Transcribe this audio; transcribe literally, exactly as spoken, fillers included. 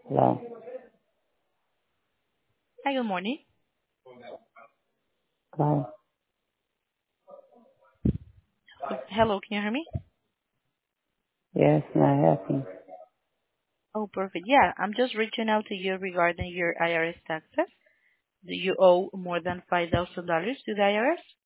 Hello. Hi, good morning. Hello. Hello, can you hear me? Yes, may I help you? Oh, perfect. Yeah, I'm just reaching out to you regarding your I R S taxes. Do you owe more than five thousand dollars to the I R S?